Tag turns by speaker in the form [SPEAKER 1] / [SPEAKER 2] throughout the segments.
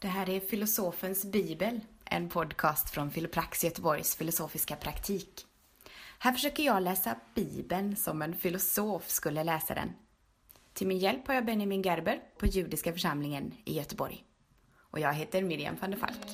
[SPEAKER 1] Det här är Filosofens Bibel, en podcast från Filoprax Göteborgs filosofiska praktik. Här försöker jag läsa Bibeln som en filosof skulle läsa den. Till min hjälp har jag Benjamin Gerber på Judiska församlingen i Göteborg. Och jag heter Miriam van der Falk.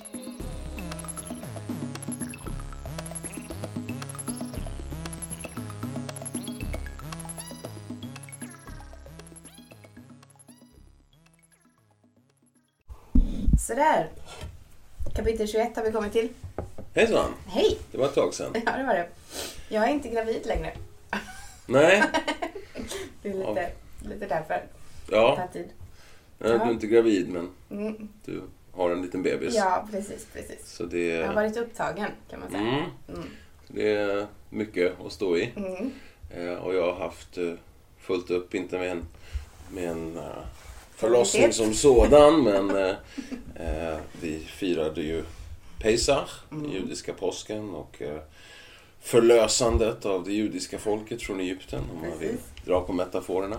[SPEAKER 1] Sådär. Kapitel 21 har vi kommit till.
[SPEAKER 2] Hejsan!
[SPEAKER 1] Hej!
[SPEAKER 2] Det var ett tag sedan.
[SPEAKER 1] Ja, det var det. Jag är inte gravid längre.
[SPEAKER 2] Nej.
[SPEAKER 1] Det är lite därför.
[SPEAKER 2] Ja.
[SPEAKER 1] Det tar tid.
[SPEAKER 2] Du är inte gravid, men
[SPEAKER 1] Mm.
[SPEAKER 2] du har en liten bebis.
[SPEAKER 1] Ja, precis.
[SPEAKER 2] Så det
[SPEAKER 1] Jag har varit upptagen, kan man säga.
[SPEAKER 2] Det är mycket att stå i. Och jag har haft fullt upp, inte med en förlossning som sådan, men vi firade ju Pesach, judiska påsken, och förlösandet av det judiska folket från Egypten, om man vill dra på metaforerna.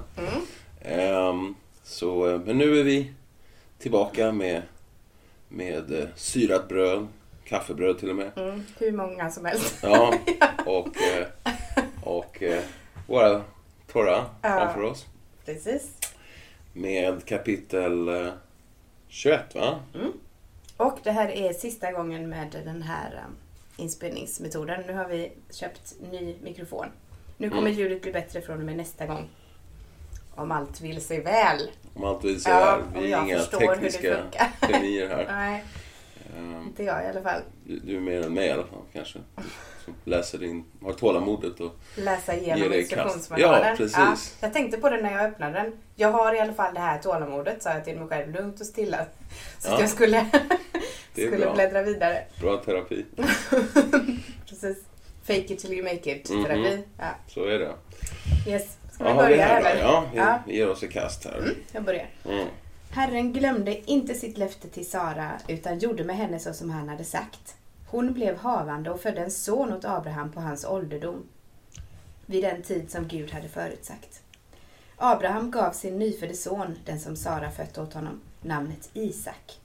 [SPEAKER 2] Men nu är vi tillbaka med syrat bröd, kaffebröd till och med.
[SPEAKER 1] Hur många som helst.
[SPEAKER 2] Ja, och våra torra framför oss.
[SPEAKER 1] Precis.
[SPEAKER 2] Med kapitel 21, va?
[SPEAKER 1] Och det här är sista gången med den här inspelningsmetoden. Nu har vi köpt ny mikrofon. Nu kommer ljudet bli bättre från och med nästa gång. Om allt vill sig väl.
[SPEAKER 2] Om allt vill sig väl. Vi är inga tekniska genier här.
[SPEAKER 1] Nej, inte jag i alla fall.
[SPEAKER 2] Du är mer än mig i alla fall, kanske. Som läser har tålamodet och
[SPEAKER 1] läsa igenom instruktionsmanualen.
[SPEAKER 2] Ja, precis.
[SPEAKER 1] Ja, jag tänkte på det när jag öppnade den. Jag har i alla fall det här tålamodet, sa jag till mig själv, lugnt och stilla. Så att jag skulle bläddra vidare.
[SPEAKER 2] Bra terapi.
[SPEAKER 1] Precis. Fake it till you make it terapi. Ja.
[SPEAKER 2] Så är det.
[SPEAKER 1] Yes. Ska vi börja eller?
[SPEAKER 2] Ja, vi ger oss i kast här.
[SPEAKER 1] Jag börjar. Herren glömde inte sitt löfte till Sara, utan gjorde med henne så som han hade sagt. Hon blev havande och födde en son åt Abraham på hans ålderdom, vid den tid som Gud hade förutsagt. Abraham gav sin nyfödde son, den som Sara fött åt honom, namnet Isak.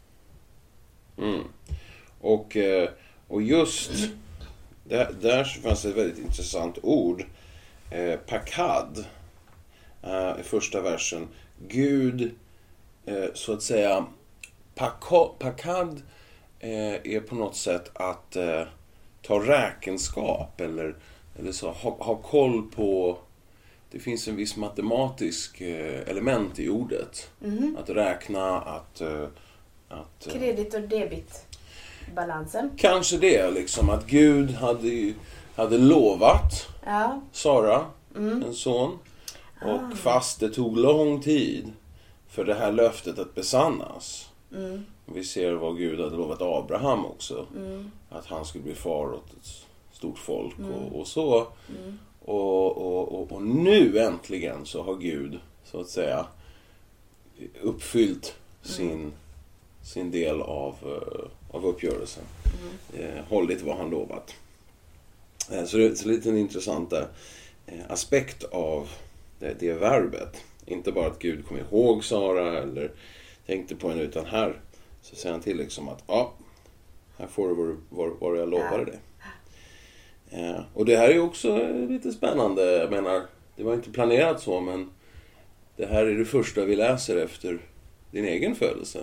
[SPEAKER 2] Och just där fanns ett väldigt intressant ord. Pakad i första versen. Gud, så att säga, pakad är på något sätt att ta räkenskap eller så, ha koll på. Det finns en viss matematisk element i ordet. Att räkna, att
[SPEAKER 1] kredit- och debitbalansen.
[SPEAKER 2] Kanske det, liksom, att Gud hade lovat Sara en son. Och fast det tog lång tid för det här löftet att besannas. Vi ser vad Gud hade lovat Abraham också. Att han skulle bli far åt ett stort folk och så. Och nu äntligen så har Gud, så att säga, uppfyllt sin del av uppgörelsen. Hållit vad han lovat. Så det är lite en intressant aspekt av det verbet. Inte bara att Gud kom ihåg Sara eller tänkte på henne, utan här så säger han till liksom att här får du vad jag lovade dig. Och det här är också lite spännande. Jag menar, det var inte planerat så, men det här är det första vi läser efter din egen födelse.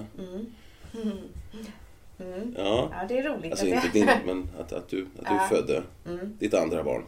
[SPEAKER 1] Ja, det är roligt.
[SPEAKER 2] Alltså inte din, men att du födde ditt andra barn.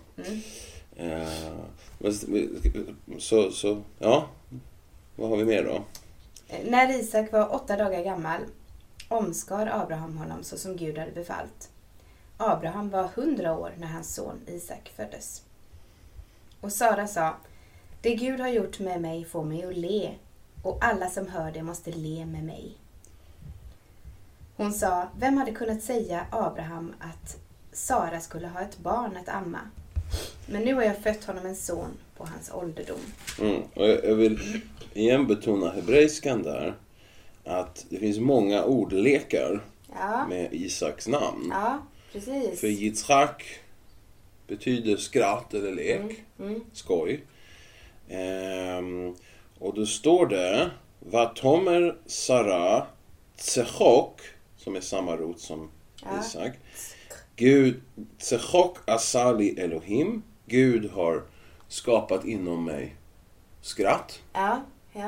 [SPEAKER 2] Så, vad har vi mer då?
[SPEAKER 1] När Isak var 8 dagar gammal omskar Abraham honom så som Gud hade befallt. Abraham var 100 år när hans son Isak föddes. Och Sara sa: det Gud har gjort med mig får mig att le, och alla som hör det måste le med mig. Hon sa: vem hade kunnat säga Abraham att Sara skulle ha ett barn att amma? Men nu har jag fött honom en son på hans ålderdom.
[SPEAKER 2] Och jag vill igen betona hebreiskan där. Att det finns många ordlekar med Isaks namn.
[SPEAKER 1] Ja, precis.
[SPEAKER 2] För Yitzhak betyder skratt eller lek. Skoj. Och då står det: Vatomer Sara Tsechok, som är samma rot som Isak. Gud, Tsechok asali Elohim. Gud har skapat inom mig skratt.
[SPEAKER 1] Ja.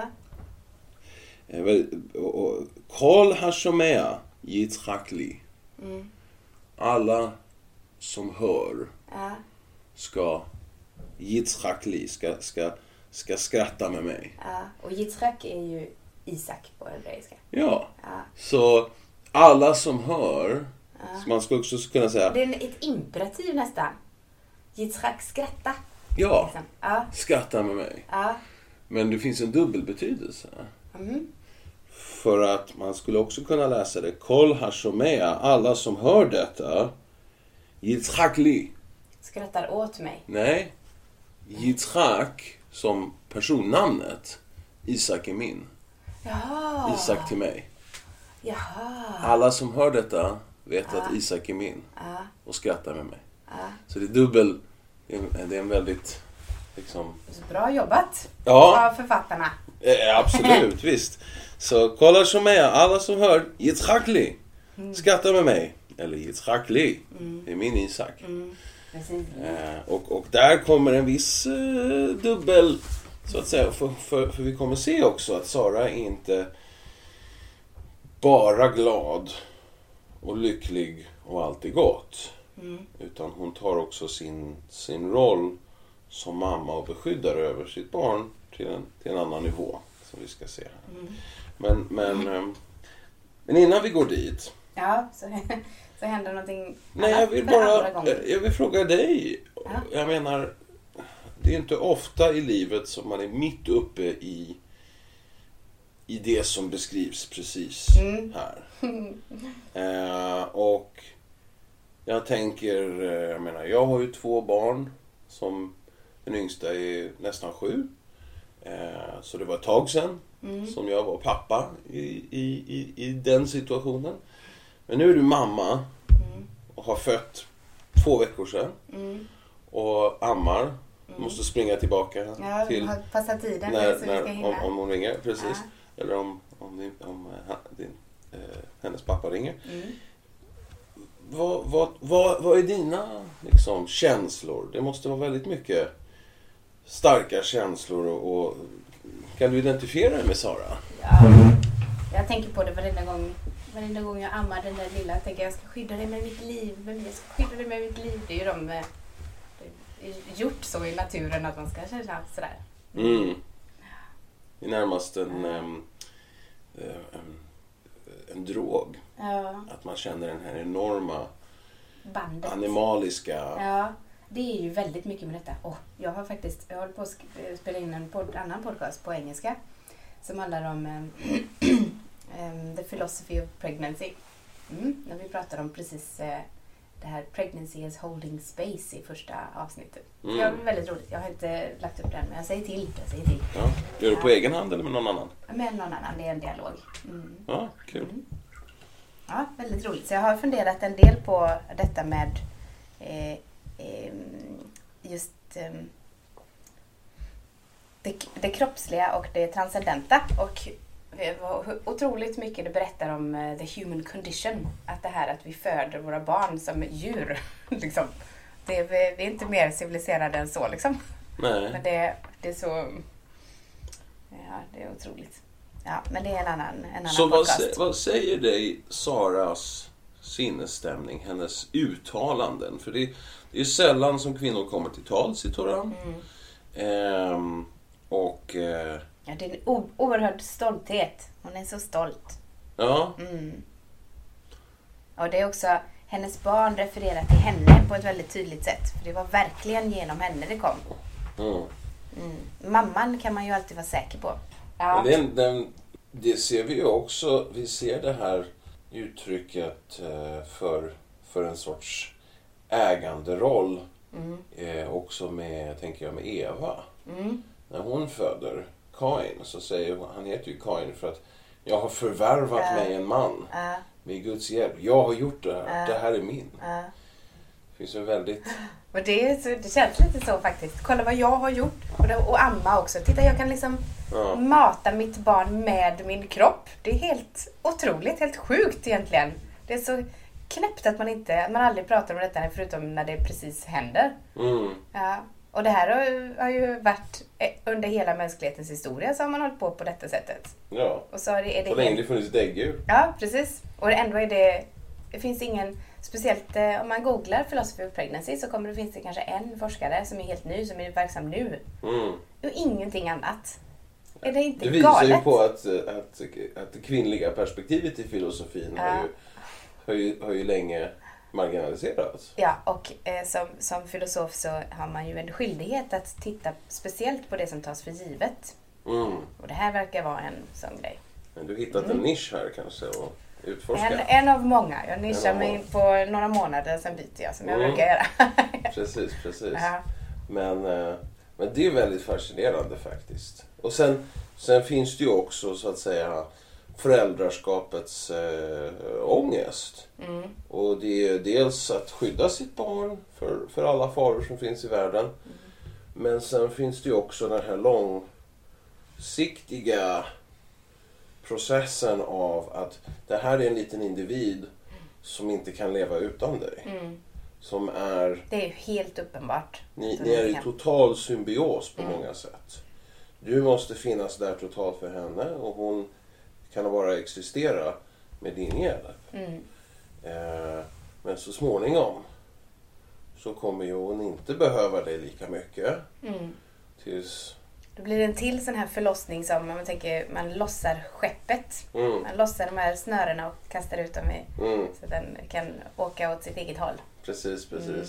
[SPEAKER 2] Kol hashomea yitzchakli. Alla som hör ska yitzchakli, ska skratta med mig.
[SPEAKER 1] Ja, och Yitzchak är ju Isak på hebreiska.
[SPEAKER 2] Ja, så alla som hör, så man ska också kunna säga...
[SPEAKER 1] Det är ett imperativ nästan. Yitzchak skratta.
[SPEAKER 2] Ja,
[SPEAKER 1] Liksom.
[SPEAKER 2] skratta med mig.
[SPEAKER 1] Ja.
[SPEAKER 2] Men det finns en dubbelbetydelse. För att man skulle också kunna läsa det. Kol hashomea, alla som hör detta. Yitzchakli.
[SPEAKER 1] Skrattar åt mig.
[SPEAKER 2] Nej. Yitzchak som personnamnet. Isak är min.
[SPEAKER 1] Jaha.
[SPEAKER 2] Isak till mig.
[SPEAKER 1] Jaha.
[SPEAKER 2] Alla som hör detta vet att Isak är min. Och skrattar med mig. Så det är dubbel. Det är en väldigt... Liksom...
[SPEAKER 1] Bra jobbat av författarna.
[SPEAKER 2] Absolut, visst. Så kolla som är, alla som hör Yitzchakli, skratta med mig. Eller Yitzchakli, det är min Isak. Och där kommer en viss dubbel, så att säga. För vi kommer se också att Sara är inte bara glad och lycklig och allt är gott. Utan hon tar också sin roll som mamma och beskyddare över sitt barn till en annan nivå som vi ska se här. Men innan vi går dit.
[SPEAKER 1] Ja, så händer någonting.
[SPEAKER 2] Nej, jag vill fråga dig. Jag menar, det är inte ofta i livet som man är mitt uppe i det som beskrivs precis här. Och jag tänker, jag har ju 2 barn som den yngsta är nästan 7. Så det var ett tag sedan som jag var pappa i den situationen. Men nu är du mamma och har fött 2 veckor sedan. Och ammar. Måste springa tillbaka till
[SPEAKER 1] passa tiden
[SPEAKER 2] om hon ringer. Precis. Eller om hennes pappa ringer. Vad är dina liksom, känslor? Det måste vara väldigt mycket starka känslor och kan du identifiera dig med Sara?
[SPEAKER 1] Ja, jag tänker på det varenda gång jag ammar den där lilla. Jag tänker jag ska skydda dig med mitt liv. Det är ju det är gjort så i naturen att man ska känna sådär.
[SPEAKER 2] Det är närmast en drog.
[SPEAKER 1] Ja.
[SPEAKER 2] Att man känner den här enorma
[SPEAKER 1] bandet.
[SPEAKER 2] Animaliska.
[SPEAKER 1] Ja, det är ju väldigt mycket med detta. Jag håller på att spela in en annan podcast på engelska som handlar om the philosophy of pregnancy. När vi pratar om precis det här pregnancy as holding space i första avsnittet. Det är väldigt roligt. Jag har inte lagt upp den, men jag säger till.
[SPEAKER 2] Ja. Gör du på egen hand eller med någon annan?
[SPEAKER 1] Med någon annan, det är en dialog.
[SPEAKER 2] Ja, kul.
[SPEAKER 1] Ja, väldigt roligt. Så jag har funderat en del på detta med just det kroppsliga och det transcendenta. Och otroligt mycket det berättar om the human condition. Att det här att vi föder våra barn som djur. Liksom. Vi är inte mer civiliserade än så. Liksom.
[SPEAKER 2] Nej.
[SPEAKER 1] Men det är så... Ja, det är otroligt. Ja, men det är en annan
[SPEAKER 2] så
[SPEAKER 1] podcast.
[SPEAKER 2] Vad säger dig Saras sinnesstämning, hennes uttalanden? För det är sällan som kvinnor kommer till tals i Toran.
[SPEAKER 1] Ja, det är en oerhörd stolthet. Hon är så stolt.
[SPEAKER 2] Ja.
[SPEAKER 1] Och det är också hennes barn refererar till henne på ett väldigt tydligt sätt. För det var verkligen genom henne det kom. Mamman kan man ju alltid vara säker på. Ja.
[SPEAKER 2] Men det ser vi ju också. Vi ser det här uttrycket för en sorts äganderoll. Också tänker jag med Eva. När hon föder Kain så säger hon, han heter ju Kain för att jag har förvärvat mig en man med Guds hjälp. Jag har gjort det här. Det här är min. Det finns en väldigt
[SPEAKER 1] Och det känns lite så faktiskt. Kolla vad jag har gjort. Och amma också. Titta, jag kan liksom mata mitt barn med min kropp. Det är helt otroligt, helt sjukt egentligen. Det är så knäppt att man aldrig pratar om detta förutom när det precis händer. Ja. Och det här har ju varit under hela mänsklighetens historia så har man hållit på detta sättet.
[SPEAKER 2] Ja,
[SPEAKER 1] och så är det
[SPEAKER 2] så länge det funnits däggdjur.
[SPEAKER 1] Ja, precis. Och ändå är det finns ingen, speciellt om man googlar philosophy of pregnancy så finns det kanske en forskare som är helt ny, som är verksam nu. Och ingenting annat. Är det inte galet?
[SPEAKER 2] Det visar ju på att det kvinnliga perspektivet i filosofin har ju länge marginaliserats.
[SPEAKER 1] Ja, och som filosof så har man ju en skyldighet att titta speciellt på det som tas för givet. Och det här verkar vara en sån grej. Men
[SPEAKER 2] du har hittat en nisch här kanske och utforska.
[SPEAKER 1] En av många. Jag nischar mig på några månader, sen byter jag som jag brukar göra.
[SPEAKER 2] Precis. Ja. Men det är väldigt fascinerande faktiskt. Och sen finns det ju också så att säga föräldraskapets ångest. Och det är dels att skydda sitt barn för alla faror som finns i världen. Men sen finns det ju också den här långsiktiga processen av att det här är en liten individ som inte kan leva utan dig. Som är...
[SPEAKER 1] Det är ju helt uppenbart.
[SPEAKER 2] Ni är i total symbios på många sätt. Du måste finnas där totalt för henne och hon kan bara existera med din hjälp. Men så småningom så kommer ju hon inte behöva dig lika mycket. Tills...
[SPEAKER 1] Då blir det en till sån här förlossning som man lossar skeppet. Man lossar de här snörena och kastar ut dem så att den kan åka åt sitt eget håll.
[SPEAKER 2] Precis.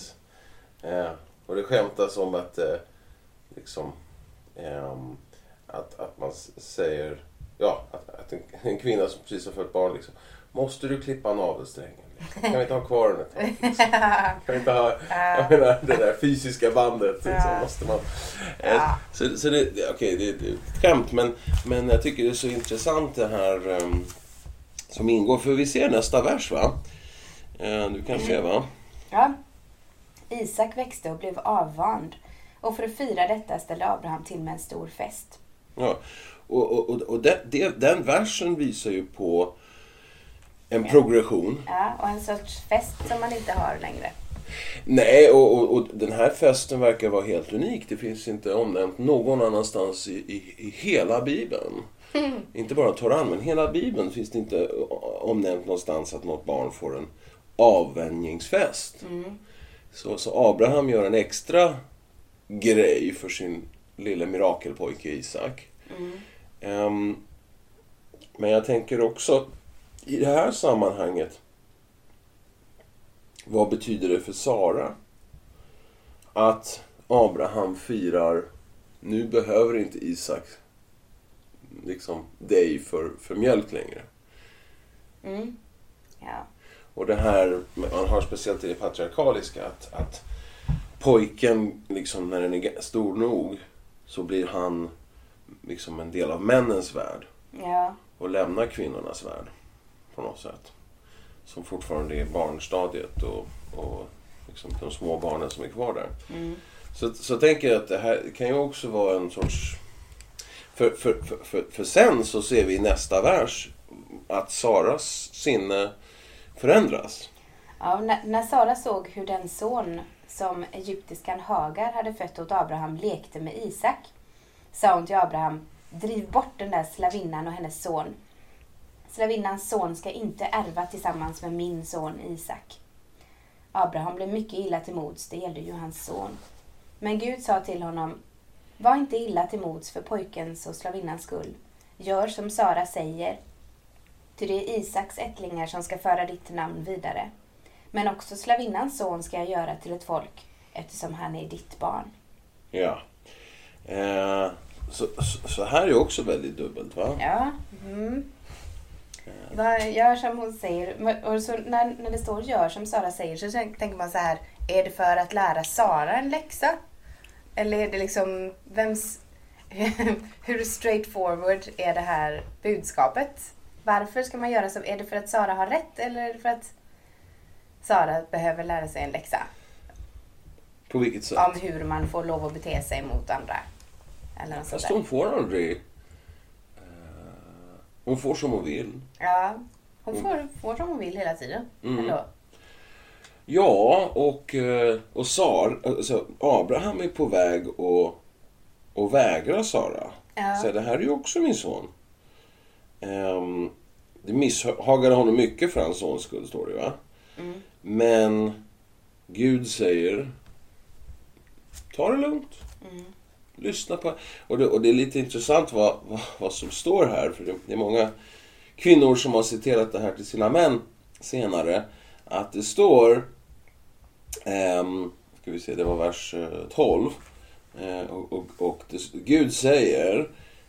[SPEAKER 2] Och det skämtas om att att man säger att en kvinna som precis har fött barn måste du klippa navelsträngen? Kan vi inte ha kvar den ett tag? Kan vi inte ha det där fysiska bandet? Måste man. Så det är ett skämt, men jag tycker det är så intressant det här som ingår, för vi ser nästa vers, va? Du kan se, va?
[SPEAKER 1] Ja. Isak växte och blev avvand, och för att fira detta ställde Abraham till med en stor fest.
[SPEAKER 2] Ja, och den versen visar ju på en progression.
[SPEAKER 1] Ja, och en sorts fest som man inte har längre.
[SPEAKER 2] Nej, och den här festen verkar vara helt unik. Det finns inte omnämnt någon annanstans i hela Bibeln. Inte bara Toran, men hela Bibeln finns det inte omnämnt någonstans att något barn får en avvänjningsfest. Så Abraham gör en extra grej för sin lilla mirakelpojke Isak. Men jag tänker också i det här sammanhanget, vad betyder det för Sara att Abraham firar, nu behöver inte Isak dig för mjölk längre.
[SPEAKER 1] Ja.
[SPEAKER 2] Och det här, man har speciellt i det patriarkaliska att pojken när den är stor nog så blir han en del av männens värld.
[SPEAKER 1] Ja.
[SPEAKER 2] Och lämnar kvinnornas värld på något sätt. Som fortfarande är barnstadiet och de små barnen som är kvar där. Så tänker jag att det här kan ju också vara en sorts... För sen så ser vi i nästa vers att Saras sinne förändras.
[SPEAKER 1] Ja, när Sara såg hur den son som egyptiskan Hagar hade fött åt Abraham lekte med Isak, sa hon till Abraham: driv bort den där slavinnan och hennes son. Slavinnans son ska inte ärva tillsammans med min son Isak. Abraham blev mycket illa till mods, det gällde ju hans son. Men Gud sa till honom: var inte illa till mods för pojkens och slavinnans skull. Gör som Sara säger, ty det är Isaks ättlingar som ska föra ditt namn vidare. Men också slavinnans son ska jag göra till ett folk, eftersom han är ditt barn.
[SPEAKER 2] Ja. Så här är också väldigt dubbelt, va?
[SPEAKER 1] Ja. Gör som hon säger. Och så när det står gör som Sara säger, så tänker man så här: är det för att lära Sara en läxa? Eller är det hur straightforward är det här budskapet? Varför ska man göra så? Är det för att Sara har rätt, eller är det för att Sara behöver lära sig en läxa?
[SPEAKER 2] På vilket sätt?
[SPEAKER 1] Om hur man får lov att bete sig mot andra. Eller något sånt
[SPEAKER 2] Fast
[SPEAKER 1] där.
[SPEAKER 2] hon får aldrig... hon får som hon vill.
[SPEAKER 1] Ja, hon får som hon vill hela tiden. Ändå.
[SPEAKER 2] Ja, och Sara, alltså Abraham är på väg och vägra Sara.
[SPEAKER 1] Ja.
[SPEAKER 2] Så det här är ju också min son. Det misshagade honom mycket för hans sons skull, står det, va? Men Gud säger, ta det lugnt. Lyssna på... Och det är lite intressant vad som står här. För det är många kvinnor som har citerat det här till sina män senare. Att det står... ska vi se, det var vers 12. Gud säger...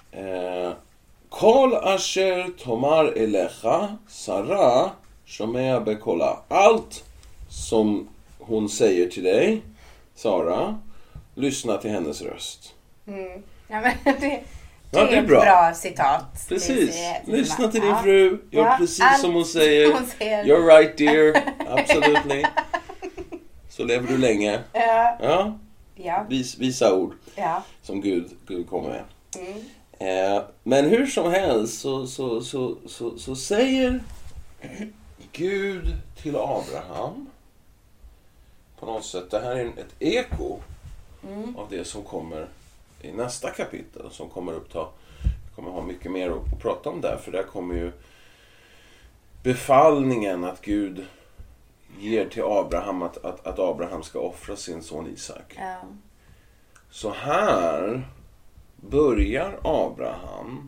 [SPEAKER 2] Kol asher tomar elecha Sara shomea bekola. Allt som hon säger till dig, Sara, lyssna till hennes röst.
[SPEAKER 1] Ja, men det
[SPEAKER 2] Ja, det är
[SPEAKER 1] ett
[SPEAKER 2] bra.
[SPEAKER 1] bra citat.
[SPEAKER 2] Precis.
[SPEAKER 1] Det
[SPEAKER 2] Lyssna till din fru. Gör
[SPEAKER 1] Ja,
[SPEAKER 2] precis
[SPEAKER 1] allt
[SPEAKER 2] som hon säger.
[SPEAKER 1] hon säger.
[SPEAKER 2] You're right, dear. Absolutely. Så lever du länge. Ja.
[SPEAKER 1] Ja.
[SPEAKER 2] Visa ord
[SPEAKER 1] Ja.
[SPEAKER 2] som Gud kommer med. Men hur som helst så säger Gud till Abraham på något sätt. Det här är ett eko av det som kommer i nästa kapitel, som kommer ha mycket mer att prata om där, för där kommer ju befallningen att Gud ger till Abraham att Abraham ska offra sin son Isak.
[SPEAKER 1] Ja.
[SPEAKER 2] Så här börjar Abraham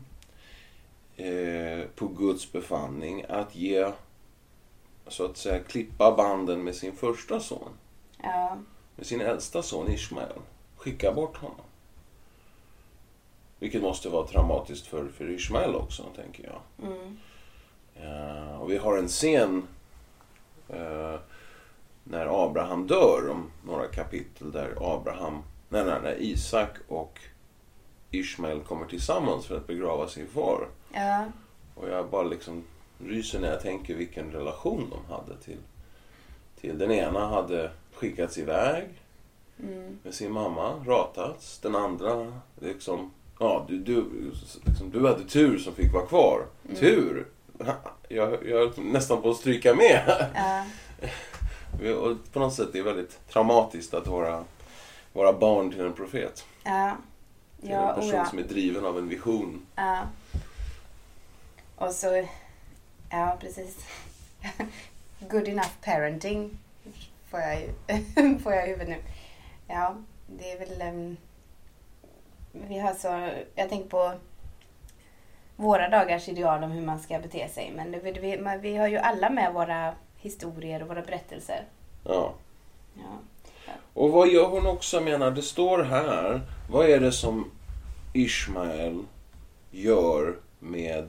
[SPEAKER 2] på Guds befallning att ge, så att säga, klippa banden med sin första son.
[SPEAKER 1] Ja.
[SPEAKER 2] Med sin äldsta son Ismael. Skicka bort honom. Vilket måste vara traumatiskt för Ismael också, tänker jag. Och vi har en scen när Abraham dör, om några kapitel, där när Isak och Ismael kommer tillsammans för att begrava sin far.
[SPEAKER 1] Ja.
[SPEAKER 2] Och jag bara liksom ryser när jag tänker vilken relation de hade till den ena hade skickats iväg med sin mamma, ratats. Den andra liksom, ja, du hade tur som fick vara kvar. Tur? Jag är nästan på att stryka med.
[SPEAKER 1] Ja.
[SPEAKER 2] Och på något sätt är det väldigt traumatiskt att vara barn till en profet.
[SPEAKER 1] Ja.
[SPEAKER 2] Till en person som är driven av en vision.
[SPEAKER 1] Ja. Och så, ja, precis. Good enough parenting får jag i huvudet nu. Ja, det är väl... vi har så... Jag tänker på våra dagars ideal om hur man ska bete sig. Men vi har ju alla med våra historier och våra berättelser.
[SPEAKER 2] Ja.
[SPEAKER 1] Ja.
[SPEAKER 2] Och vad gör hon också, menar, det står här, vad är det som Ismael gör med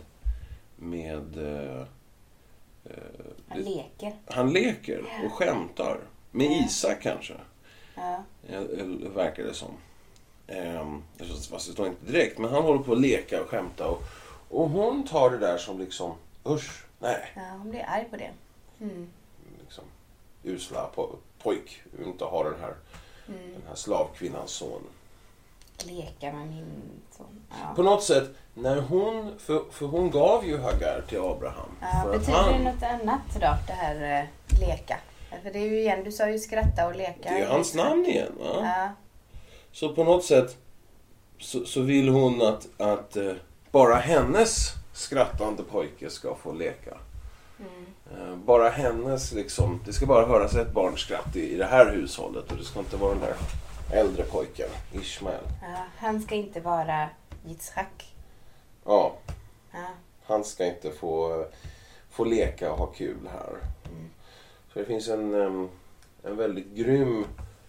[SPEAKER 1] Han leker.
[SPEAKER 2] Han leker och skämtar. Med Isak kanske.
[SPEAKER 1] Ja.
[SPEAKER 2] Verkar det som. Fast det står inte direkt. Men han håller på att leka och skämta. Och hon tar det där som liksom, usch, nej.
[SPEAKER 1] Ja, hon blir arg på det.
[SPEAKER 2] Liksom, usla pojk. Inte har den här slavkvinnans son.
[SPEAKER 1] Leka med min son. Ja.
[SPEAKER 2] På något sätt, när hon, för hon gav ju Hagar till Abraham.
[SPEAKER 1] Ja, betyder det något annat då, det här leka? För det är ju igen, du sa ju skratta och leka.
[SPEAKER 2] Det är hans namn igen, va?
[SPEAKER 1] Ja.
[SPEAKER 2] Så på något sätt så vill hon att bara hennes skrattande pojke ska få leka. Bara hennes liksom, det ska bara höras ett barnskratt i det här hushållet, och det ska inte vara den där äldre pojken, Ismael.
[SPEAKER 1] Ja, han ska inte vara Yitzhak.
[SPEAKER 2] Ja.
[SPEAKER 1] Ja.
[SPEAKER 2] Han ska inte få leka och ha kul här. Så det finns en väldigt grym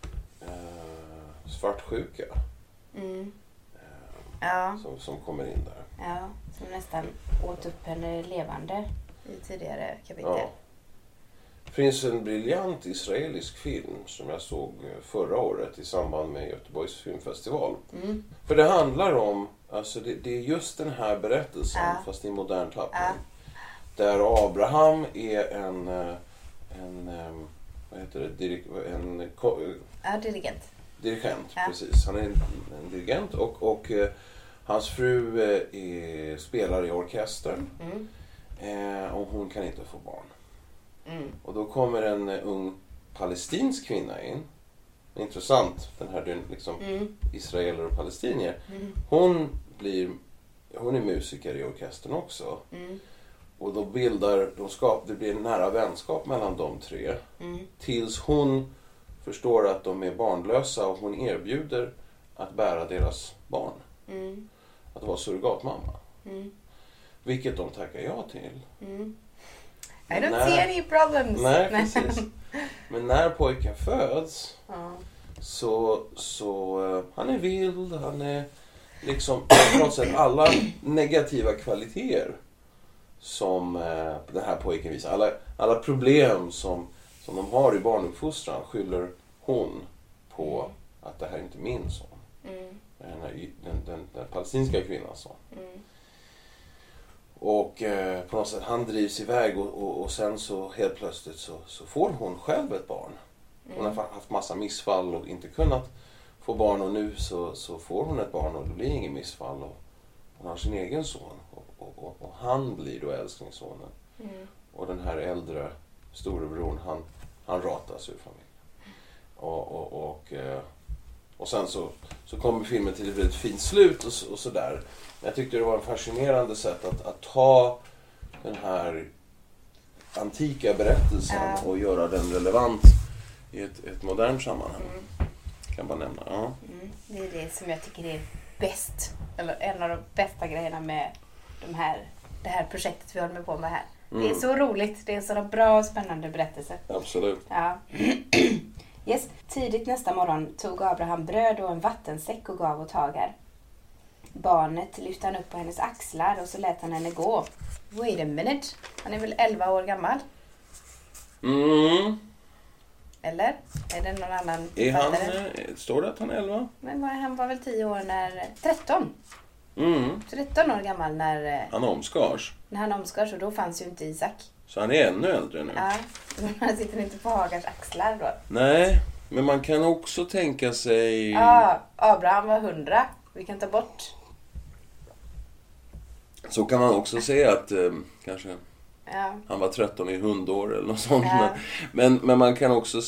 [SPEAKER 2] svartsjuka som kommer in där.
[SPEAKER 1] Ja, som nästan åt upp henne levande i tidigare kapitel.
[SPEAKER 2] Ja. Det finns en briljant israelisk film som jag såg förra året i samband med Göteborgs filmfestival. För det handlar om, alltså det är just den här berättelsen, fast i modern tappning. Där Abraham är en
[SPEAKER 1] Ja, dirigent.
[SPEAKER 2] Dirigent, precis. Han är en dirigent och hans fru spelar i orkestern. Och hon kan inte få barn. Och då kommer en ung palestinsk kvinna in. Intressant, den här liksom israeler och palestinier. Hon är musiker i orkestern också. Och då det blir en nära vänskap mellan de tre. Tills hon förstår att de är barnlösa och hon erbjuder att bära deras barn. Att vara surrogatmamma. Vilket de tackar ja till.
[SPEAKER 1] I don't see any problems.
[SPEAKER 2] Nej, precis. Men när pojken föds så han är vild, han är liksom på något sätt alla negativa kvaliteter som den här pojken visar. Alla problem som de har i barnuppfostran skyller hon på att det här är inte min son. Den palestinska kvinnans son. Och på något sätt han drivs iväg och sen så helt plötsligt så får hon själv ett barn. Hon har haft massa missfall och inte kunnat få barn och nu så får hon ett barn och det blir ingen missfall och hon har sin egen son och han blir då älsklingssonen. Och den här äldre storebror han ratas ur familjen. Och sen så kommer filmen till ett väldigt fint slut och sådär. Jag tyckte det var en fascinerande sätt att ta den här antika berättelsen och göra den relevant i ett modernt sammanhang. Kan man nämna. Ja.
[SPEAKER 1] Det är det som jag tycker är bäst. Eller en av de bästa grejerna med det här projektet vi håller på med här. Det är så roligt. Det är så bra och spännande berättelse.
[SPEAKER 2] Absolut.
[SPEAKER 1] Ja. Yes. Tidigt nästa morgon tog Abraham bröd och en vattensäck och gav åt Hagar. Barnet lyfte han upp på hennes axlar och så lät han henne gå. Wait a minute. Han är väl 11 år gammal? Eller? Är det någon annan?
[SPEAKER 2] Står det att han är 11?
[SPEAKER 1] Men han var väl 10 år när... 13. 13 år gammal när...
[SPEAKER 2] Han omskars.
[SPEAKER 1] När han omskars och då fanns ju inte Isak.
[SPEAKER 2] Så han är ännu äldre nu.
[SPEAKER 1] Ja, han sitter inte på Hagars axlar då.
[SPEAKER 2] Nej, men man kan också tänka sig...
[SPEAKER 1] Ja, Abraham var 100. Vi kan ta bort.
[SPEAKER 2] Så kan man också säga att kanske han var 13 i hundår eller något sånt. Ja. Men man kan också...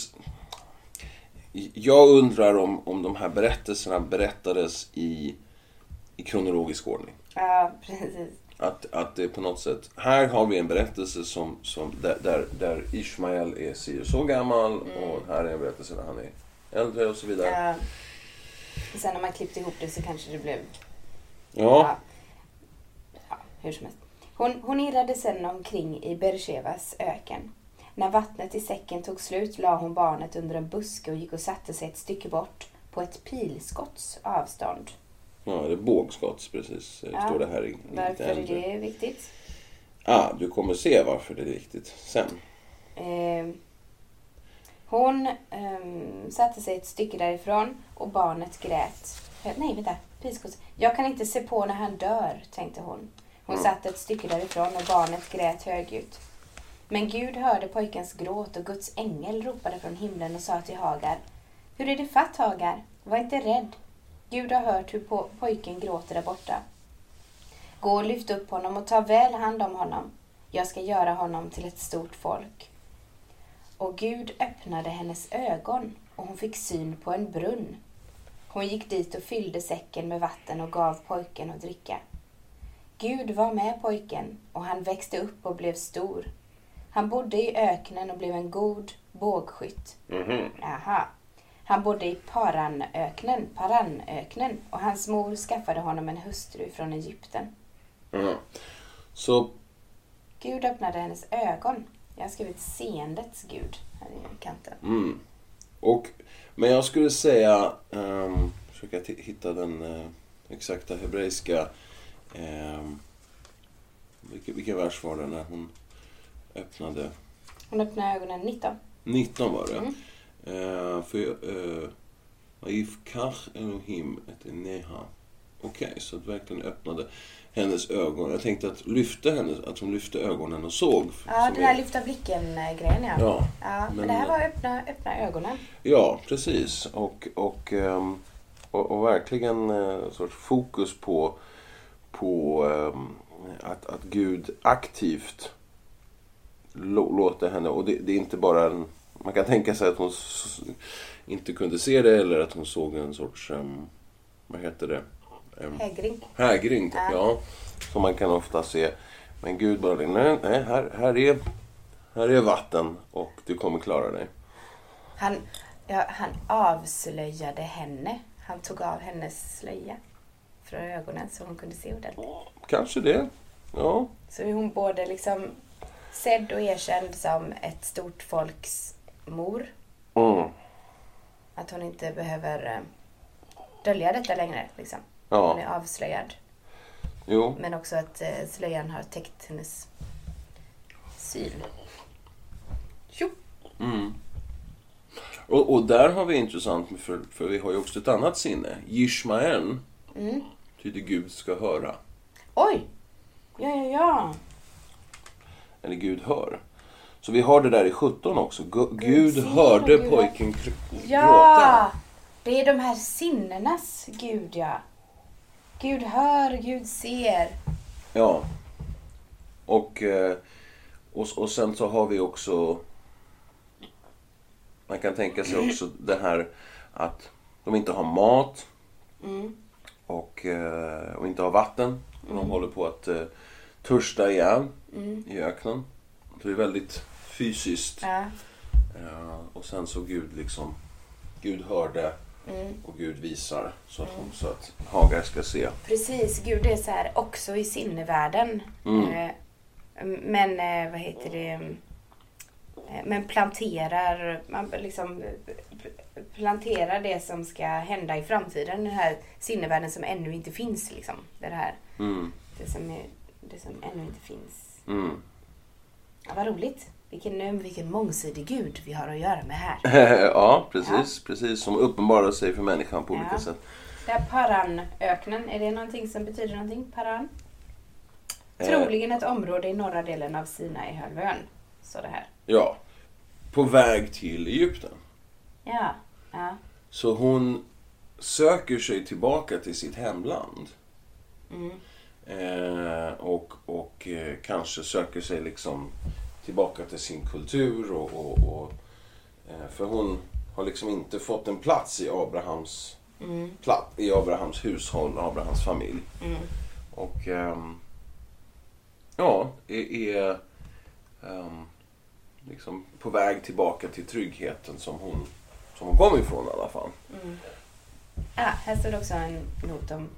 [SPEAKER 2] Jag undrar om de här berättelserna berättades i kronologisk ordning.
[SPEAKER 1] Ja, precis.
[SPEAKER 2] Att det på något sätt... Här har vi en berättelse där Ismael är så gammal och här är en berättelse där han är äldre och så vidare.
[SPEAKER 1] Ja. Sen när man klippte ihop det så kanske det blev...
[SPEAKER 2] Ja,
[SPEAKER 1] hur som helst. Hon irrade sen omkring i Bershevas öken. När vattnet i säcken tog slut la hon barnet under en buske och gick och satte sig ett stycke bort på ett pilskotts avstånd.
[SPEAKER 2] Ja, det är bågskotts precis. Står det här i
[SPEAKER 1] varför är det viktigt?
[SPEAKER 2] Du kommer se varför det är viktigt sen.
[SPEAKER 1] Hon satte sig ett stycke därifrån och barnet grät. Nej, vänta. Pilskotts. Jag kan inte se på när han dör, tänkte hon. Hon satt ett stycke därifrån och barnet grät högljutt. Men Gud hörde pojkens gråt och Guds ängel ropade från himlen och sa till Hagar: Hur är det fatt, Hagar? Var inte rädd. Gud har hört hur pojken gråter där borta. Gå och lyft upp honom och ta väl hand om honom. Jag ska göra honom till ett stort folk. Och Gud öppnade hennes ögon och hon fick syn på en brunn. Hon gick dit och fyllde säcken med vatten och gav pojken att dricka. Gud var med pojken och han växte upp och blev stor. Han bodde i öknen och blev en god bågskytt. Aha. Han bodde i Paranöknen och hans mor skaffade honom en hustru från Egypten.
[SPEAKER 2] Så
[SPEAKER 1] Gud öppnade hennes ögon. Jag har skrivit seendets Gud här i kanten.
[SPEAKER 2] Men jag skulle säga, försöka hitta den exakta hebreiska, vilken vers var det när hon öppnade?
[SPEAKER 1] Hon öppnade ögonen 19.
[SPEAKER 2] 19 var det. För Vayifkach Elohim et Eneha Okej, så att verkligen öppnade hennes ögon. Jag tänkte att hon lyfte ögonen och såg.
[SPEAKER 1] Ja, den här lyfta blicken-grejen, ja. Men det här var öppna ögonen.
[SPEAKER 2] Ja, precis. Och verkligen sorts fokus på att Gud aktivt låter henne. Och det är inte bara man kan tänka sig att hon inte kunde se det, eller att hon såg en sorts vad heter det? Hägring, ja. Som man kan ofta se. Men Gud bara, nej, här är vatten och du kommer klara dig.
[SPEAKER 1] Han avslöjade henne. Han tog av hennes slöja från ögonen så hon kunde se ordentligt.
[SPEAKER 2] Kanske det, ja.
[SPEAKER 1] Så är hon både liksom sedd och erkänd som ett stort folks mor. Att hon inte behöver dölja detta längre, liksom.
[SPEAKER 2] Ja.
[SPEAKER 1] Hon är avslöjad.
[SPEAKER 2] Jo.
[SPEAKER 1] Men också att slöjan har täckt hennes syn.
[SPEAKER 2] Och där har vi intressant, för vi har ju också ett annat sinne. Yishmael tyder Gud ska höra.
[SPEAKER 1] Oj! Ja.
[SPEAKER 2] Eller Gud hör. Så vi har det där i 17 också. Gud hörde pojken gråta.
[SPEAKER 1] Det är de här sinnenas Gud, ja. Gud hör, Gud ser.
[SPEAKER 2] Ja. Och sen så har vi också, man kan tänka sig också det här att de inte har mat och inte har vatten. De håller på att törsta ihjäl i öknen. Det är väldigt fysiskt.
[SPEAKER 1] Ja.
[SPEAKER 2] Och sen så Gud hörde och Gud visar så att Hagar ska se.
[SPEAKER 1] Precis, Gud är så här också i sinnevärlden. Men vad heter det? Men planterar det som ska hända i framtiden, den här sinnevärlden som ännu inte finns, liksom. Det som ännu inte finns. Ja, vad roligt. Vilken mångsidig Gud vi har att göra med här.
[SPEAKER 2] Ja, precis. Som uppenbarar sig för människan på olika sätt.
[SPEAKER 1] Det här Paran-öknen, är det någonting som betyder någonting? Paran? Troligen ett område i norra delen av Sinai-halvön, så det här.
[SPEAKER 2] Ja, på väg till Egypten.
[SPEAKER 1] Ja.
[SPEAKER 2] Så hon söker sig tillbaka till sitt hemland. Och kanske söker sig liksom tillbaka till sin kultur och för hon har liksom inte fått en plats i Abrahams hushåll, Abrahams familj. Och är liksom på väg tillbaka till tryggheten som hon kom ifrån i alla fall.
[SPEAKER 1] Här står det också en not om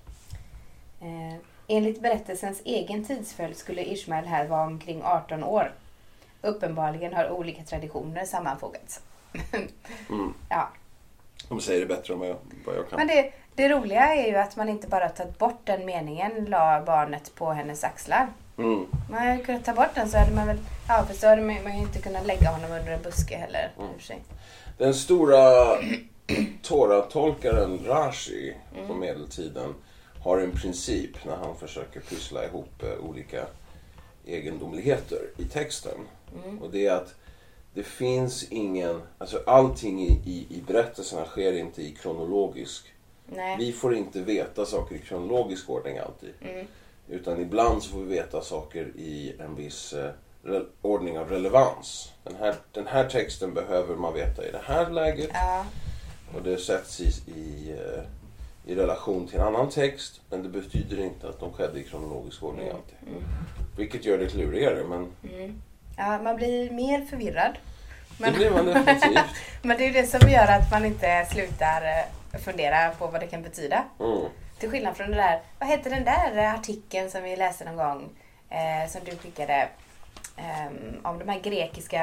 [SPEAKER 1] enligt berättelsens egen tidsföljd skulle Ishmael här vara omkring 18 år. Uppenbarligen har olika traditioner sammanfogats. Ja.
[SPEAKER 2] De säger det bättre än vad jag kan.
[SPEAKER 1] Men det roliga är ju att man inte bara tagit bort den meningen, la barnet på hennes axlar. Man hade kunnat ta bort den, så hade man väl, för så hade man ju inte kunnat lägga honom under en buske heller. I sig.
[SPEAKER 2] Den stora Torah-tolkaren Rashi på medeltiden har en princip när han försöker pyssla ihop olika egendomligheter i texten. Och det är att det finns allting i berättelserna sker inte i kronologisk.
[SPEAKER 1] Nej.
[SPEAKER 2] Vi får inte veta saker i kronologisk ordning alltid. Utan ibland så får vi veta saker i en viss ordning av relevans. Den här texten behöver man veta i det här läget. Och det sätts i relation till en annan text. Men det betyder inte att de skedde i kronologisk ordning alltid. Vilket gör det klurigare. Men...
[SPEAKER 1] Ja, man blir mer förvirrad.
[SPEAKER 2] Det blir man definitivt.
[SPEAKER 1] Men det är det som gör att man inte slutar fundera på vad det kan betyda. Till skillnad från det där, vad heter den där artikeln som vi läste någon gång som du skickade om de här grekiska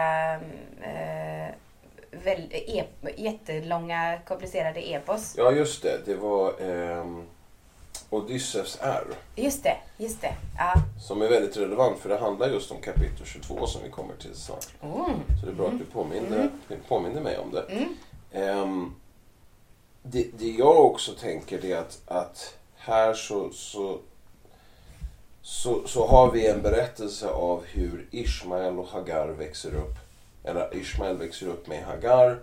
[SPEAKER 1] jättelånga komplicerade epos.
[SPEAKER 2] Ja, just det. Det var Odysseus R.
[SPEAKER 1] Just det. Ja.
[SPEAKER 2] Som är väldigt relevant, för det handlar just om kapitel 22 som vi kommer till snart. Så det är bra att du påminner mig om det. Det jag också tänker är att här så har vi en berättelse av hur Ismael och Hagar växer upp. Eller Ismael växer upp med Hagar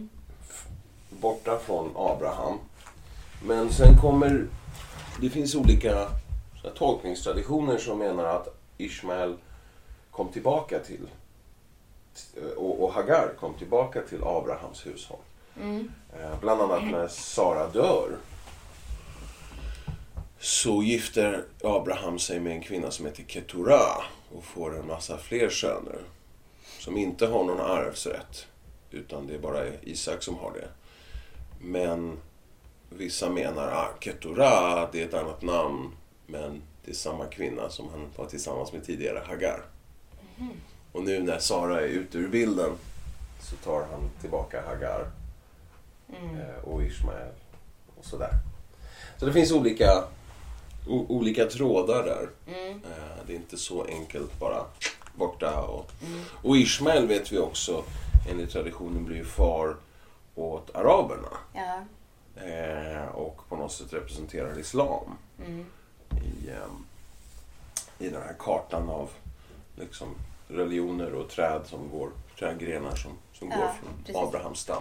[SPEAKER 2] borta från Abraham. Men sen kommer, det finns olika tolkningstraditioner som menar att Ismael kom tillbaka till och Hagar kom tillbaka till Abrahams hushåll. Bland annat när Sara dör så gifter Abraham sig med en kvinna som heter Keturah och får en massa fler söner som inte har någon arvsrätt, utan det är bara Isak som har det. Men vissa menar att Keturah, det är ett annat namn, men det är samma kvinna som han var tillsammans med tidigare, Hagar. Och nu när Sara är ute ur bilden så tar han tillbaka Hagar och Ismael och sådär. Så det finns olika trådar där. Det är inte så enkelt bara borta. Och Ismael vet vi också, enligt traditionen, blir far åt araberna.
[SPEAKER 1] Ja.
[SPEAKER 2] Och på något sätt representerar islam i den här kartan av liksom religioner och träd som går, trädgrenar som går från Abrahams stam.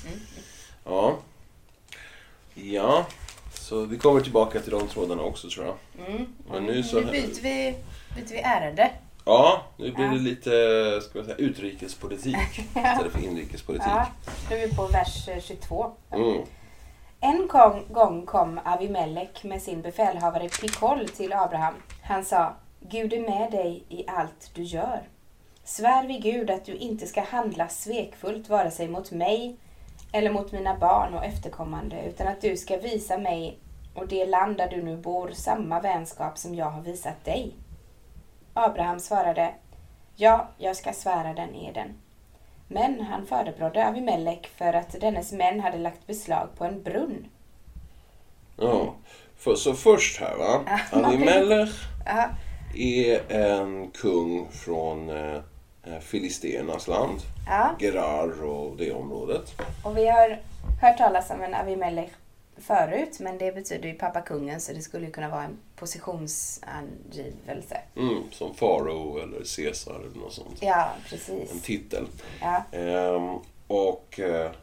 [SPEAKER 2] Ja, så vi kommer tillbaka till de trådarna också, tror jag. Men nu
[SPEAKER 1] byter vi ärende.
[SPEAKER 2] Ja, nu blir det lite, ska jag säga, utrikespolitik istället för inrikespolitik.
[SPEAKER 1] Ja, nu är vi på vers 22. En gång kom Avimelek med sin befälhavare Pikol till Abraham. Han sa: Gud är med dig i allt du gör. Svär vid Gud att du inte ska handla svekfullt vare sig mot mig eller mot mina barn och efterkommande, utan att du ska visa mig och det land där du nu bor samma vänskap som jag har visat dig. Abraham svarade: Ja, jag ska svära den eden. Men han förebrådde Avimelek för att dennes män hade lagt beslag på en brunn.
[SPEAKER 2] Ja, så först här, va? Avimelek är en kung från Filisternas land. Gerar och det området.
[SPEAKER 1] Och vi har hört talas om en Avimelek förut, men det betyder ju pappa kungen, så det skulle ju kunna vara en positionsangivelse.
[SPEAKER 2] Som farao eller Caesar eller något sånt.
[SPEAKER 1] Ja, precis.
[SPEAKER 2] En titel.
[SPEAKER 1] Ja.
[SPEAKER 2] Och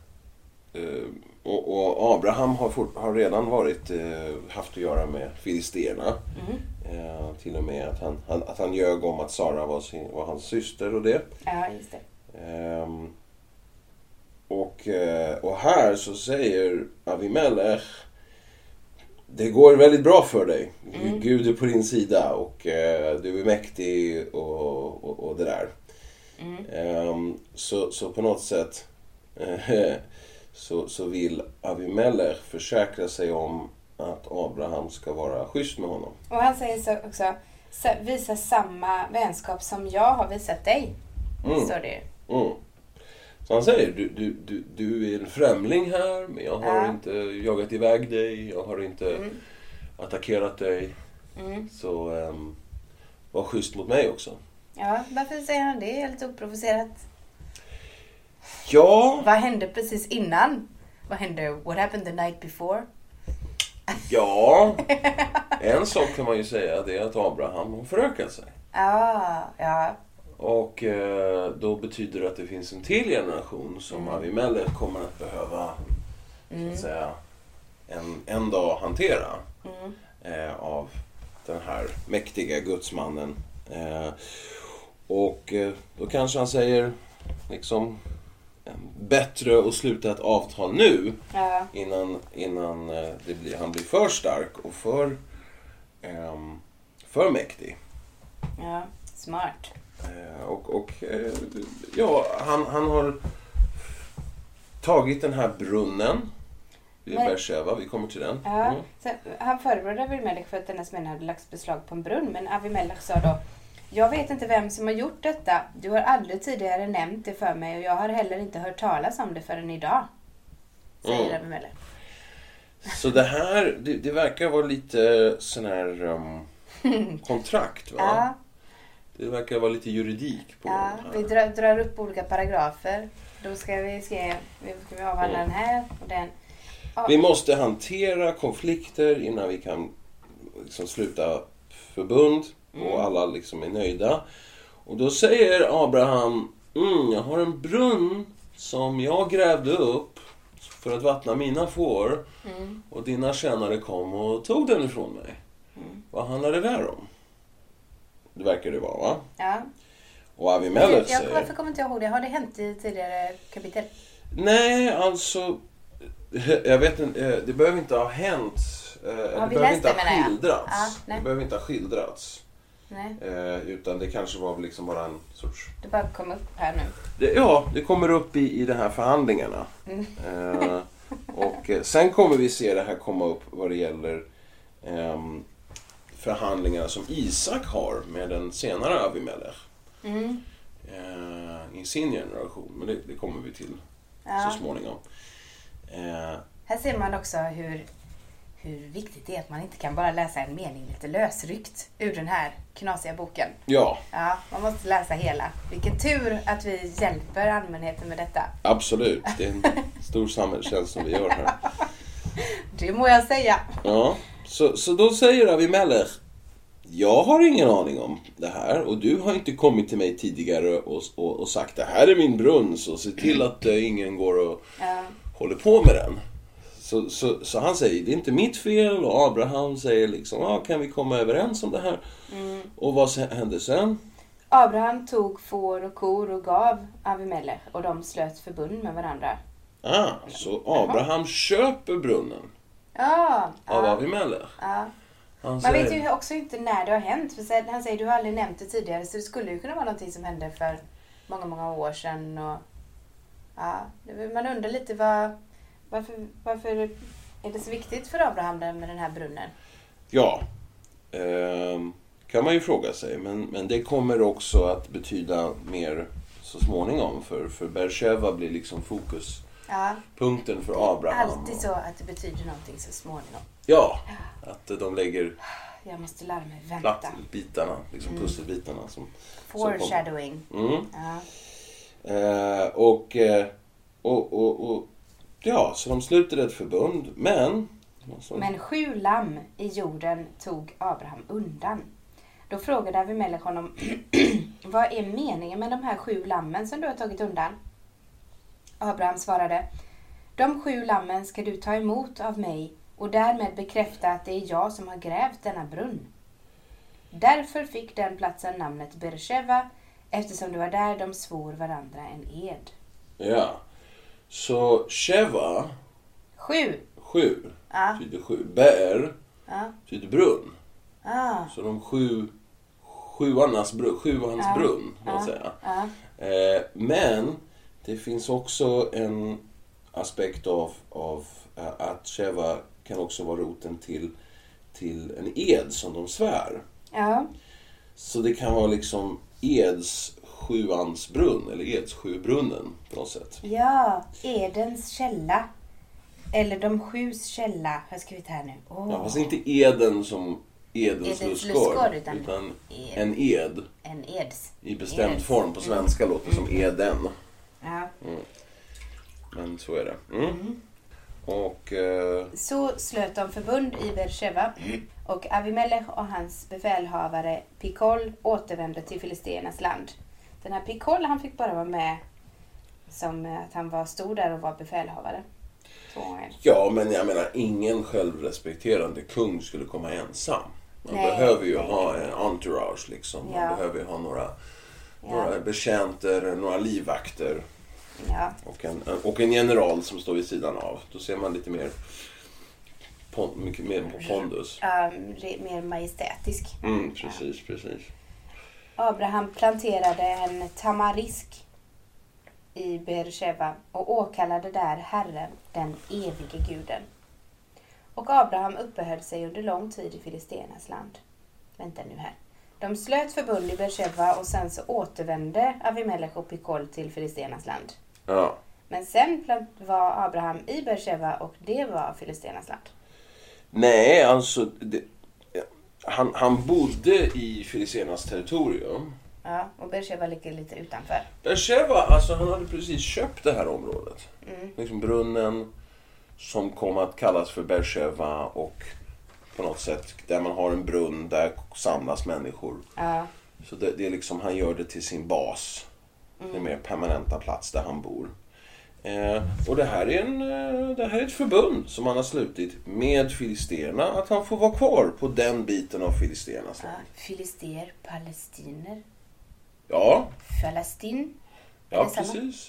[SPEAKER 2] Abraham har redan haft att göra med filisterna. Till och med att han ljög om att Sara var hans syster och det.
[SPEAKER 1] Ja, just det.
[SPEAKER 2] Och här så säger Avimelek: det går väldigt bra för dig. Gud är på din sida och du är mäktig och det där. Så på något sätt så vill Avimelek försäkra sig om att Abraham ska vara schysst med honom.
[SPEAKER 1] Och han säger så också: visa samma vänskap som jag har visat dig. Står det.
[SPEAKER 2] Så han säger: du är en främling här, men jag har inte jagat iväg dig, jag har inte attackerat dig. Så var schysst mot mig också.
[SPEAKER 1] Ja, varför säger han det? Helt oprovocerat.
[SPEAKER 2] Ja.
[SPEAKER 1] Vad hände precis innan? Vad hände? What happened the night before?
[SPEAKER 2] Ja, en sak kan man ju säga, det är att Abraham har förökat sig.
[SPEAKER 1] Ja.
[SPEAKER 2] Och då betyder det att det finns en till generation som Avimelek kommer att behöva så att säga, en dag hantera av den här mäktiga gudsmannen. Och då kanske han säger liksom: bättre att sluta ett avtal nu innan han blir för stark och för mäktig.
[SPEAKER 1] Ja, smart.
[SPEAKER 2] Han har tagit den här brunnen i Beersheva, vi kommer till den.
[SPEAKER 1] Så han förebrådde Avimelek för att dennes män hade lagt beslag på en brunn, men Avimelek sa då: jag vet inte vem som har gjort detta. Du har aldrig tidigare nämnt det för mig och jag har heller inte hört talas om det förrän idag. Säger Avimelek.
[SPEAKER 2] Så det här, det verkar vara lite sån här kontrakt, va?
[SPEAKER 1] Ja.
[SPEAKER 2] Det verkar vara lite juridik på
[SPEAKER 1] Ja, vi drar upp olika paragrafer. Då ska vi avhandla den här och den.
[SPEAKER 2] Vi måste hantera konflikter innan vi kan liksom sluta förbund och alla liksom är nöjda. Och då säger Abraham, jag har en brunn som jag grävde upp för att vattna mina får. Och dina tjänare kom och tog den ifrån mig. Vad handlar det där om? Det verkar det vara, va?
[SPEAKER 1] Ja.
[SPEAKER 2] Och Avimelech säger...
[SPEAKER 1] Varför kommer inte jag ihåg det? Har det hänt i tidigare kapitel?
[SPEAKER 2] Nej, alltså... Jag vet inte, det behöver inte ha hänt. Det behöver inte ha skildrats.
[SPEAKER 1] Ja,
[SPEAKER 2] det behöver inte ha skildrats.
[SPEAKER 1] Nej.
[SPEAKER 2] Utan det kanske var liksom bara en sorts...
[SPEAKER 1] Det bara kom upp här nu.
[SPEAKER 2] Det kommer upp i de här förhandlingarna. Och sen kommer vi se det här komma upp vad det gäller förhandlingarna som Isak har med den senare Avimelech. I sin generation. Men det kommer vi till så småningom.
[SPEAKER 1] Här ser man också hur viktigt det är att man inte kan bara läsa en mening lite lösryckt ur den här knasiga boken.
[SPEAKER 2] Ja.
[SPEAKER 1] Ja, man måste läsa hela. Vilken tur att vi hjälper allmänheten med detta.
[SPEAKER 2] Absolut. Det är en stor samhällstjänst som vi gör här.
[SPEAKER 1] Det må jag säga.
[SPEAKER 2] Ja, så då säger Avimelech, jag har ingen aning om det här och du har inte kommit till mig tidigare och sagt det här är min brunn, så se till att ingen går och håller på med den. Så han säger, det är inte mitt fel, och Abraham säger liksom, kan vi komma överens om det här? Och vad hände sen?
[SPEAKER 1] Abraham tog får och kor och gav Avimelech, och de slöt förbund med varandra.
[SPEAKER 2] Så Abraham köper brunnen av Avimelech.
[SPEAKER 1] Man vet ju också inte när det har hänt. För han säger, du har aldrig nämnt det tidigare, så det skulle ju kunna vara någonting som hände för många, många år sedan. Och, man undrar lite varför är det så viktigt för Abraham med den här brunnen?
[SPEAKER 2] Ja, kan man ju fråga sig. Men det kommer också att betyda mer så småningom. För Beersheva blir liksom fokuspunkten för Abraham.
[SPEAKER 1] Alltid så att det betyder någonting så småningom.
[SPEAKER 2] Ja, att de lägger...
[SPEAKER 1] Jag måste lära mig vänta.
[SPEAKER 2] Bitarna, liksom pusselbitarna.
[SPEAKER 1] Foreshadowing.
[SPEAKER 2] Så de slutade ett förbund, men
[SPEAKER 1] 7 lamm i jorden tog Abraham undan. Då frågade Avimelech honom, vad är meningen med de här 7 lammen som du har tagit undan? Abraham svarade, de 7 lammen ska du ta emot av mig och därmed bekräfta att det är jag som har grävt denna brunn. Därför fick den platsen namnet Beersheva, eftersom det var där de svor varandra en ed.
[SPEAKER 2] Ja, så Sheva
[SPEAKER 1] 7
[SPEAKER 2] betyder 7. Beer betyder brunn. Så de 7:ans brunn, man säga. Men det finns också en aspekt av att Sheva kan också vara roten till en ed som de svär. Så det kan vara liksom Eds 7:ans brunn, eller Eds 7-brunnen på något sätt.
[SPEAKER 1] Ja, Edens källa. Eller de 7s källa, har jag skrivit här nu.
[SPEAKER 2] Fast inte Eden som Edens lustgård, utan en ed.
[SPEAKER 1] En eds.
[SPEAKER 2] I bestämd form, på svenska låter som Eden. Men så är det. Och,
[SPEAKER 1] så slöt de förbund i Beersheva, och Avimelech och hans befälhavare Pikol återvände till filisternas land. Den här Pikol, han fick bara vara med som att han var stor där och var befälhavare. 2 gånger.
[SPEAKER 2] Ja, men jag menar, ingen självrespekterande kung skulle komma ensam. Man behöver ju ha en entourage liksom. Man behöver ju ha några betjänter, några livvakter. Och en general som står vid sidan av. Då ser man lite mer mycket mer på pondus.
[SPEAKER 1] Mer majestätisk.
[SPEAKER 2] Precis.
[SPEAKER 1] Abraham planterade en tamarisk i Beersheva och åkallade där Herren, den evige guden. Och Abraham uppehöll sig under lång tid i filisternas land. Vänta nu här. De slöt förbund i Beersheva och sen så återvände Avimelech och Pikol till filisternas land. Men sen var Abraham i Beersheva och det var filisternas land.
[SPEAKER 2] Nej, alltså han bodde i filisternas territorium.
[SPEAKER 1] Ja, och Beersheva ligger lite utanför.
[SPEAKER 2] Beersheva, alltså han hade precis köpt det här området. Liksom brunnen, som kom att kallas för Beersheva, och på något sätt där man har en brunn, där samlas människor. Så det är liksom, han gör det till sin bas. Den mer permanenta plats där han bor. Och det här är ett förbund som han har slutit med filisterna, att han får vara kvar på den biten av filisternas land.
[SPEAKER 1] Filister, palestiner.
[SPEAKER 2] Ja.
[SPEAKER 1] Falastin.
[SPEAKER 2] Ja, precis.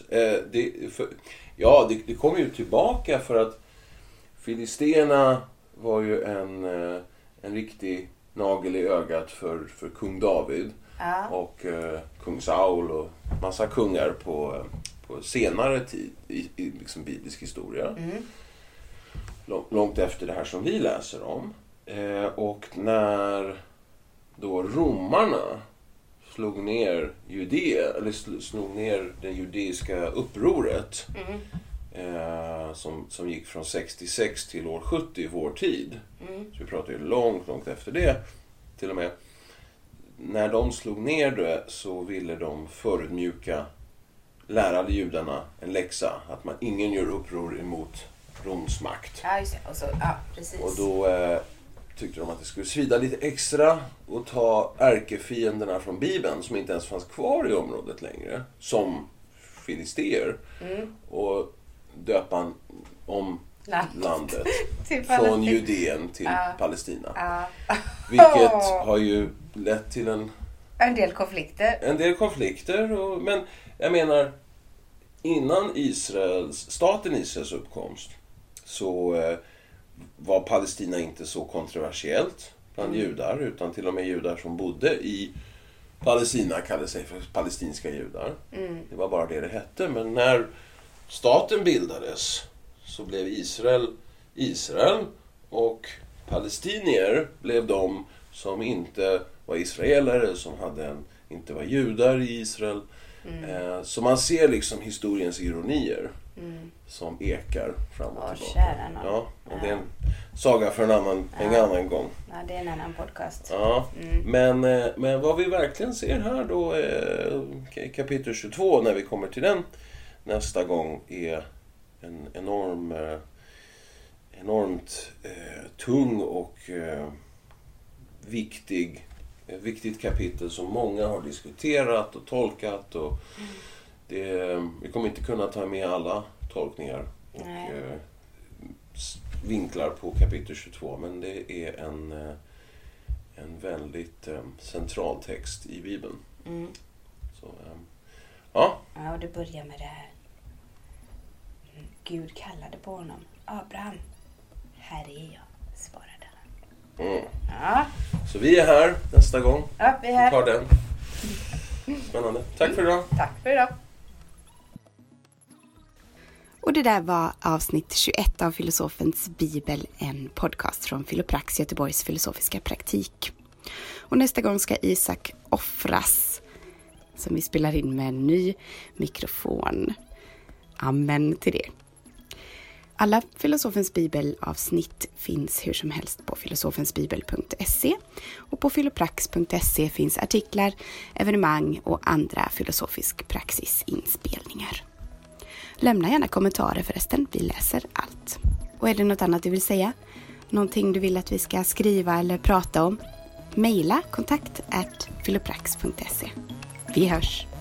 [SPEAKER 2] Det kommer ju tillbaka för att filisterna var ju en riktig nagel i ögat för kung David. Och kung Saul och massa kungar på senare tid i liksom biblisk historia. Långt efter det här som vi läser om. Och när då romarna slog ner slog ner det judeiska upproret som gick från 66 till år 70 i vår tid. Så vi pratar ju långt efter det till och med. När de slog ner det så ville de förutmjuka lärade judarna en läxa, att ingen gör uppror emot Roms makt.
[SPEAKER 1] Ja, just det. Precis.
[SPEAKER 2] Och då tyckte de att det skulle svida lite extra och ta ärkefienderna från Bibeln, som inte ens fanns kvar i området längre, som filister, och döpa om landet från Judeen till Palestina. Vilket har ju lett till
[SPEAKER 1] en del konflikter. Men jag menar, innan staten Israels uppkomst så var Palestina inte så kontroversiellt bland judar, utan till och med judar som bodde i Palestina kallade sig för palestinska judar. Det var bara det hette. Men när staten bildades så blev Israel, och palestinier blev de som inte var israelare, som inte var judar i Israel. Så man ser liksom historiens ironier som ekar fram och tillbaka. Ja, men det är en saga för en annan gång. Ja, det är en annan podcast.
[SPEAKER 2] Ja, men vad vi verkligen ser här då, kapitel 22, när vi kommer till den nästa gång, är en enormt tung och viktigt kapitel som många har diskuterat och tolkat, och vi kommer inte kunna ta med alla tolkningar och vinklar på kapitel 22, men det är en väldigt central text i Bibeln. Så,
[SPEAKER 1] ja, och det börjar med det här. Gud kallade på honom. Abraham, här är jag, svarade han. Ja.
[SPEAKER 2] Så vi är här nästa gång.
[SPEAKER 1] Ja, vi är här.
[SPEAKER 2] Vi tar den. Spännande. Tack för idag.
[SPEAKER 1] Tack för idag.
[SPEAKER 3] Och det där var avsnitt 21 av Filosofens Bibel, en podcast från Filoprax, Göteborgs filosofiska praktik. Och nästa gång ska Isak offras, som vi spelar in med en ny mikrofon. Amen till det. Alla Filosofens Bibel-avsnitt finns hur som helst på filosofensbibel.se, och på filoprax.se finns artiklar, evenemang och andra filosofisk praxisinspelningar. Lämna gärna kommentarer förresten, vi läser allt. Och är det något annat du vill säga? Någonting du vill att vi ska skriva eller prata om? Maila kontakt@filoprax.se. Vi hörs!